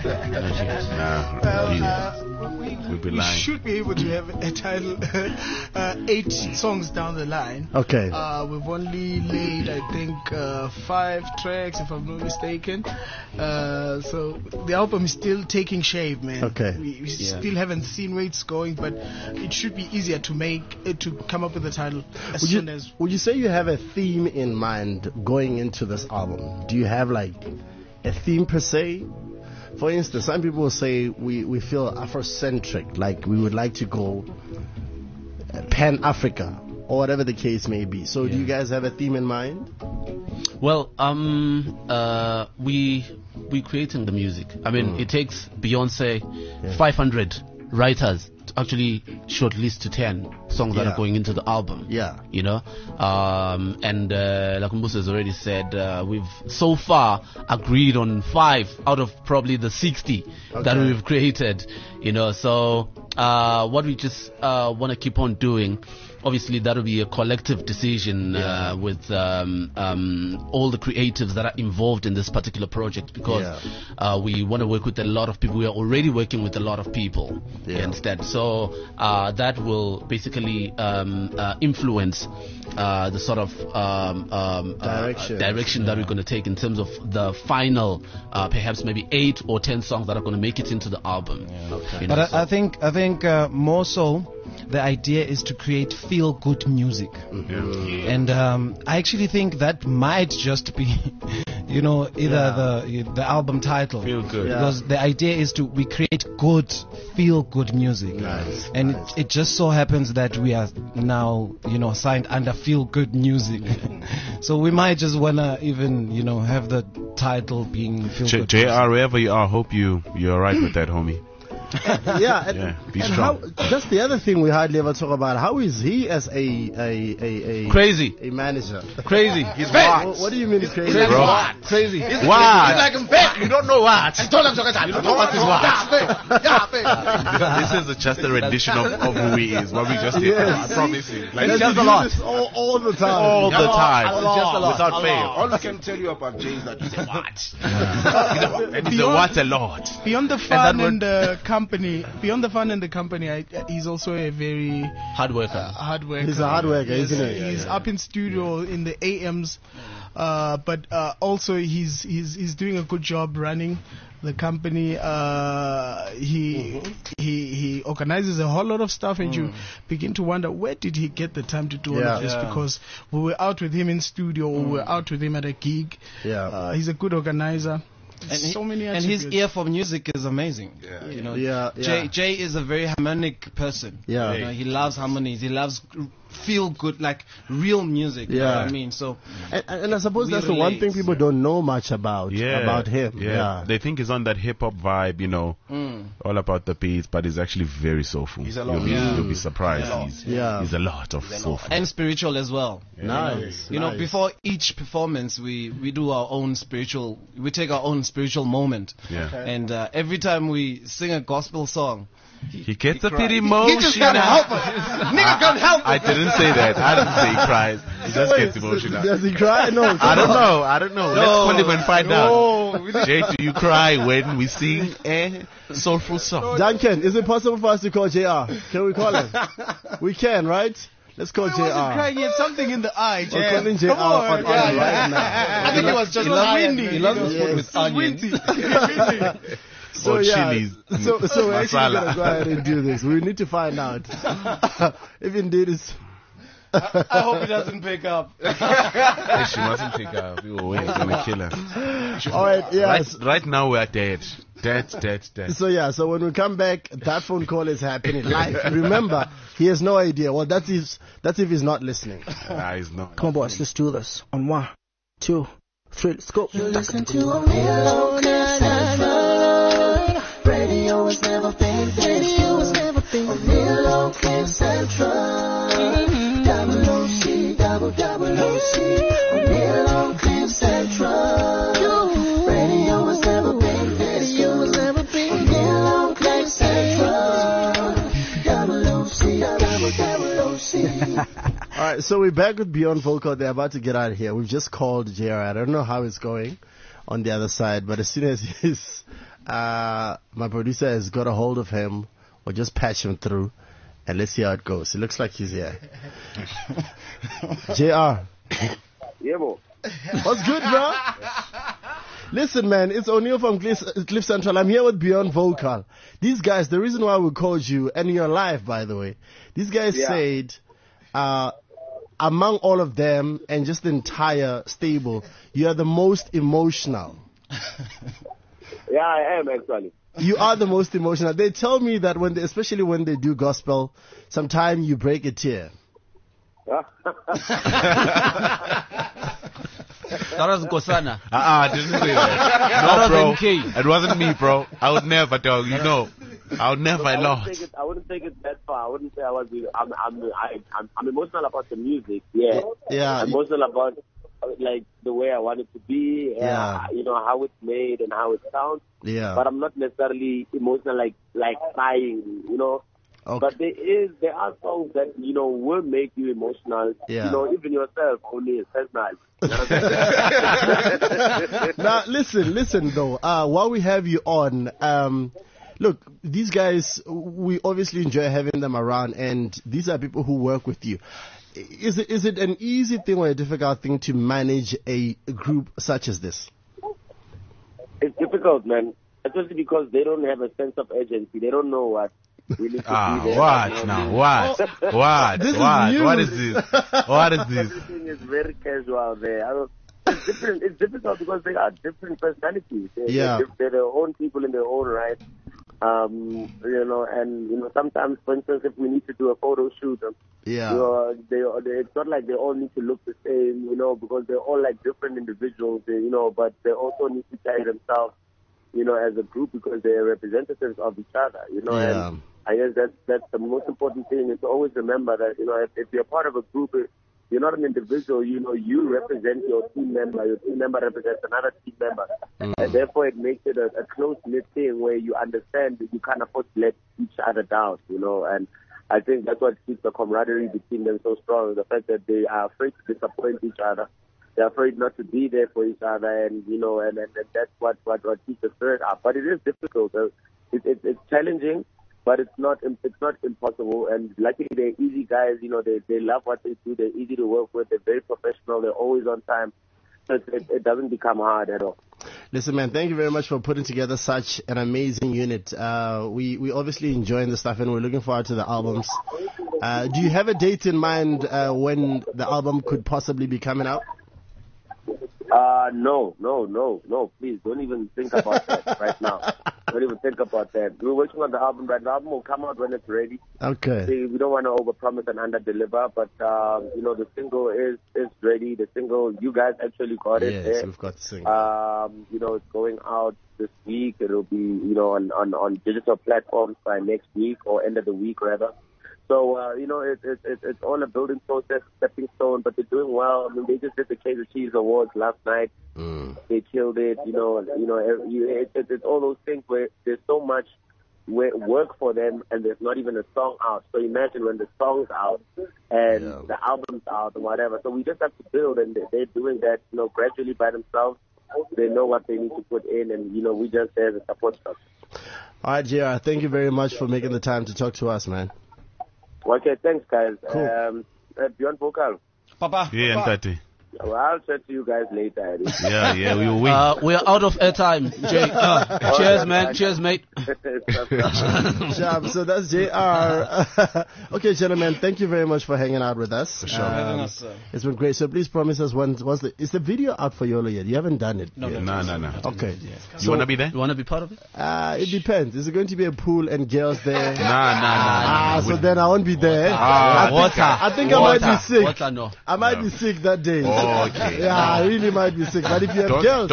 We'd be We lying. should be able to have a title 8 songs down the line. Okay. We've only laid, I think, 5 tracks, if I'm not mistaken. So the album is still taking shape, man. Okay. We still haven't seen where it's going, but it should be easier to to come up with a title as soon as. Would you say you have a theme in mind going into this album? Do you have like a theme per se? For instance, some people will say we feel Afrocentric, like we would like to go Pan-Africa, or whatever the case may be. So do you guys have a theme in mind? Well, we creating the music. I mean, it takes Beyonce 500 writers to actually shortlist to 10 songs that are going into the album. Yeah. You know, and like Mbuso has already said, we've so far agreed on 5 out of probably the 60 that we've created. You know, so what we just want to keep on doing. Obviously, that will be a collective decision with all the creatives that are involved in this particular project, because we want to work with a lot of people. We are already working with a lot of people instead. So that will basically influence the sort of direction that we're going to take in terms of the final, perhaps maybe 8 or 10 songs that are going to make it into the album. You know, But I think more so, the idea is to create feel-good music. And I actually think that might just be, you know, either the album title. Feel good. Because the idea is we create good, feel-good music. And it just so happens that we are now, you know, signed under feel-good music. So we might just want to even, you know, have the title being feel-good. JR, wherever you are, hope you're alright with that, homie. Be and strong. That's the other thing we hardly ever talk about. How is he as a crazy manager? Crazy. He's what do you mean crazy? Crazy. What? He's like a vet. You don't know what. This is just a rendition of who he is. What we just did. I promise you. Like, He does this all the time. All the time. Without fail. All I can tell you about Jay is that he's a what? And he's a what a lot. Beyond the fun and the company, he's also a very hard worker. He's a hard worker, isn't he? He's up in studio in the AMs, but also he's doing a good job running the company. He organizes a whole lot of stuff, and you begin to wonder, where did he get the time to do all of this? Because we were out with him in studio, or we were out with him at a gig. He's a good organizer. And, so many and his ear for music is amazing. You know, Jay is a very harmonic person. You know, he loves harmonies. He loves feel good, like real music. You know what I mean? So, and I suppose that's the one thing people don't know much about him. They think he's on that hip hop vibe, you know, all about the beats, but he's actually very soulful. He's a lot. You'll be surprised. He's a lot of soulful. And spiritual as well. Nice. You know, before each performance, we do our own spiritual. We take our own spiritual moment. And every time we sing a gospel song, he gets a bit emotional. He just can't help it. Nigga can't help it. I didn't say that. I didn't say he cries. He just gets emotional. Does he cry? No. I don't know. Let's call him and find out. Jay, do you cry when we sing a soulful song? Duncan, is it possible for us to call JR? Can we call him? We can, right? Let's call JR. He wasn't crying. He had something in the eye. We're calling JR on right now. I think he was just windy. He loves his food with onions. So chilies. So we're actually gonna go ahead and do this. We need to find out if indeed it's I hope he doesn't pick up. She mustn't pick up. We will wait. Gonna kill her. All right, yeah. Right now we are dead. Dead. So when we come back, that phone call is happening live. Remember, he has no idea. Well, that's if he's not listening. He's not. Come on, boys, let's do this. On 1, 2, 3, let's go. You listen to a real Central. Radio was never been a real Cliff Central. Double OC, double OC. A real Cliff Central. Radio was never been a real Cliff Central. Double OC. All right, so we're back with Beyond Vocal. They're about to get out of here. We've just called JR. I don't know how it's going on the other side, but as soon as my producer has got a hold of him, we'll just patch him through, and let's see how it goes. It looks like he's here. JR. Yeah, bro. What's good, bro? Listen, man, it's O'Neal from Cliff Central. I'm here with Beyond Vocal. These guys, the reason why we called you, and you're live, by the way, these guys said, among all of them and just the entire stable, you are the most emotional. Yeah, I am actually. You are the most emotional. They tell me that especially when they do gospel, sometimes you break a tear. That was Gosana. I didn't say that. No, bro. It wasn't me, bro. I would never, dog. You know. I would never. I wouldn't take it that far. I wouldn't say I was. I'm emotional about the music. Yeah. Yeah. I'm emotional about like the way I want it to be. Yeah. You know how it's made and how it sounds. Yeah. But I'm not necessarily emotional like crying. You know. Okay. But there are songs that, you know, will make you emotional. Yeah. You know, even yourself, only personal. Now, listen though, while we have you on, look, these guys, we obviously enjoy having them around, and these are people who work with you. Is it an easy thing or a difficult thing to manage a group such as this? It's difficult, man. Especially because they don't have a sense of urgency. They don't know what. What now? What? What is this? What is this? Everything is very casual there. It's difficult because they are different personalities. They're their own people in their own right. You know, and you know, sometimes, for instance, if we need to do a photo shoot, you know, it's not like they all need to look the same, you know, because they're all like different individuals, you know, but they also need to carry themselves, you know, as a group because they're representatives of each other, you know. And I guess that's the most important thing is to always remember that, you know, if you're part of a group, you're not an individual, you know, you represent your team member represents another team member. And therefore it makes it a close-knit thing where you understand that you can't afford to let each other down, you know. And I think that's what keeps the camaraderie between them so strong, the fact that they are afraid to disappoint each other. They're afraid not to be there for each other, and, you know, and that's what keeps the spirit up. But it is difficult. It's challenging. But it's not impossible, and luckily they're easy guys. You know, they love what they do. They're easy to work with. They're very professional. They're always on time. So it doesn't become hard at all. Listen, man, thank you very much for putting together such an amazing unit. We obviously enjoying the stuff, and we're looking forward to the albums. Do you have a date in mind when the album could possibly be coming out? No. Please, don't even think about that right now. Don't even think about that. We're working on the album right now. The album will come out when it's ready. Okay. We don't want to overpromise and underdeliver, but you know, the single is ready. The single, you guys actually got it. Yes, we've got the single. You know, it's going out this week. It'll be, you know, on digital platforms by next week or end of the week rather. So, you know, it's all a building process, stepping stone, but they're doing well. I mean, they just did the Kaiser Chiefs Awards last night. They killed it, you know, it's all those things where there's so much work for them and there's not even a song out. So imagine when the song's out and the album's out and whatever. So we just have to build, and they're doing that, you know, gradually by themselves. They know what they need to put in, and, you know, we just there as a support structure. All right, JR, thank you very much for making the time to talk to us, man. Okay, thanks, guys. Cool. Beyond Vocal. Papa. Yeah, Tati. Well, I'll chat to you guys later. Yeah, we will wait. We are out of airtime. Jay, cheers, man. Cheers, mate. So that's JR. Okay, gentlemen, thank you very much for hanging out with us. For sure. It's been great. So please promise us is the video out for YOLO yet? You haven't done it. No. Okay. You want to be there? You want to be part of it? It depends. Is it going to be a pool and girls there? Nah. So then I won't be there. I think I might be sick. Water, no. I might be sick that day. Okay. Yeah, I really might be sick. But if you have girls,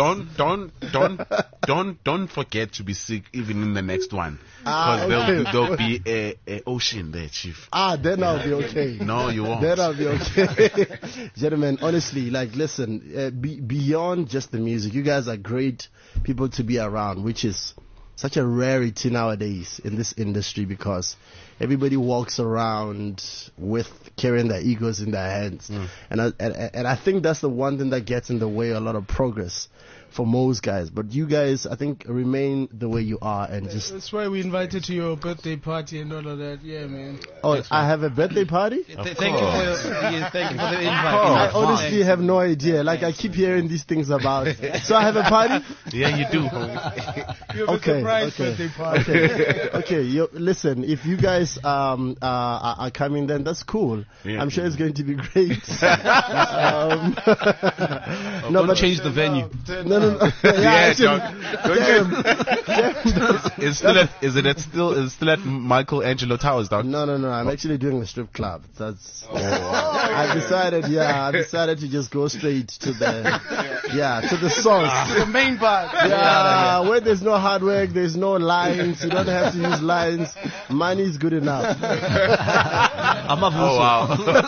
Don't forget to be sick even in the next one, because there'll be a ocean there, Chief. Then I'll be okay. No, you won't. Then I'll be okay. Gentlemen, honestly, listen, beyond just the music, you guys are great people to be around, which is such a rarity nowadays in this industry, because everybody walks around with carrying their egos in their hands. And I think that's the one thing that gets in the way of a lot of progress for most guys. But you guys, I think, remain the way you are, and just... That's why we invited to your birthday party and all of that. Yeah, man. Oh, I have a birthday party? Thank you for the invite. I honestly have no idea. Like, I keep hearing these things about... So I have a party? Yeah, you do. You have a surprise birthday party. Okay, listen, if you guys are coming, then that's cool. Yeah. I'm sure it's going to be great. Don't change the venue. No. Is it still at Michelangelo Towers, dog? No. I'm actually doing a strip club. That's. I decided to just go straight to the source, the main part. Yeah, where there's no hard work, there's no lines. You don't have to use lines. Money is good enough. I'm a wow.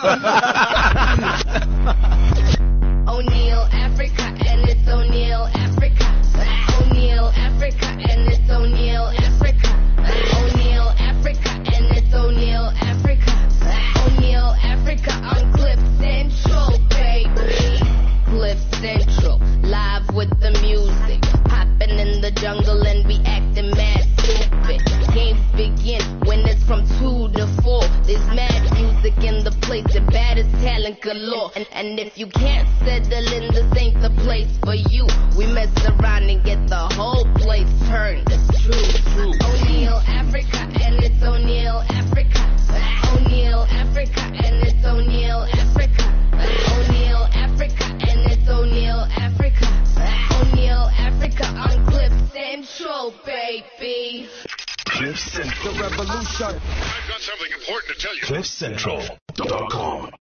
O'Neal, Africa, and it's O'Neal, Africa. O'Neal, Africa, and it's O'Neal, Africa. O'Neal, Africa, and it's O'Neal, Africa. O'Neal, Africa on Cliff Central, baby. Cliff Central, live with the music. Popping in the jungle and we acting mad stupid. Games begin when it's from 2 to 4. There's mad music in the place, the baddest talent galore. And if you can't settle in, this ain't the place for you. We mess around and get the whole place turned. It's true. O'Neal, Africa, and it's O'Neal, Africa. O'Neal, Africa, and it's O'Neal, Africa. O'Neal, Africa, and it's O'Neal, Africa. O'Neal, Africa on Cliff Central, baby. Cliff Central Revolution. I've got something important to tell you. CliffCentral.com